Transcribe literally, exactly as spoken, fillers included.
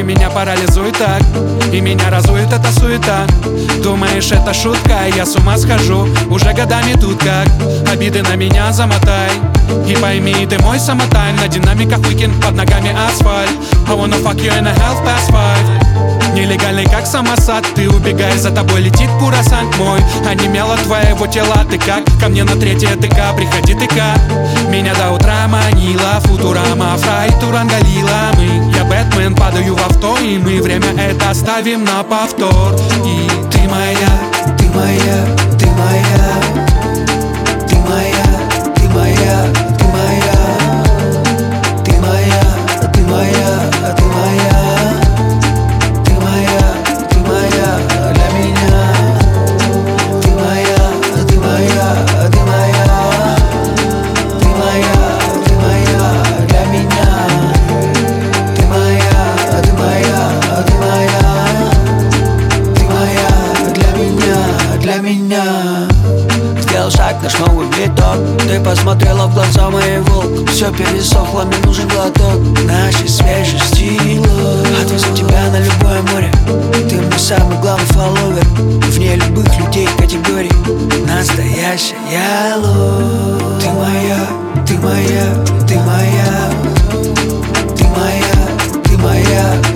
меня парализует так, и меня разует эта суета. Думаешь, это шутка, я с ума схожу. Уже годами тут как обиды на меня замотай. И пойми, ты мой самотайм. На динамиках уикенд, под ногами асфальт. I wanna fuck you in a half past five. Нелегальный как самосад, ты убегаешь, за тобой летит курасант мой. Онемело твоего тела, ты как ко мне на третье ТК, приходи ТК. Меня до утра манила Футурама, Фрай, Турангалила. Мы, я Бэтмен, падаю в авто, и мы время это оставим на повтор. И ты моя, ты моя, ты моя, ты моя, ты моя, ты моя, ты моя, ты моя, ты моя, ты моя, ты моя для меня. Ты моя, ты моя, ты моя, ты моя, ты моя для меня. Ты моя, ты моя, ты моя, ты моя для меня, для меня. Сделал шаг, наш новый виток. Ты посмотрела в глаза моей, волк. Все пересохло, мне нужен глоток нашей свежести. Отвезу тебя на любое море. Ты мой самый главный фолловер. Вне любых людей категорий. Настоящая лove. Ты моя, ты моя, ты моя, ты моя, ты моя.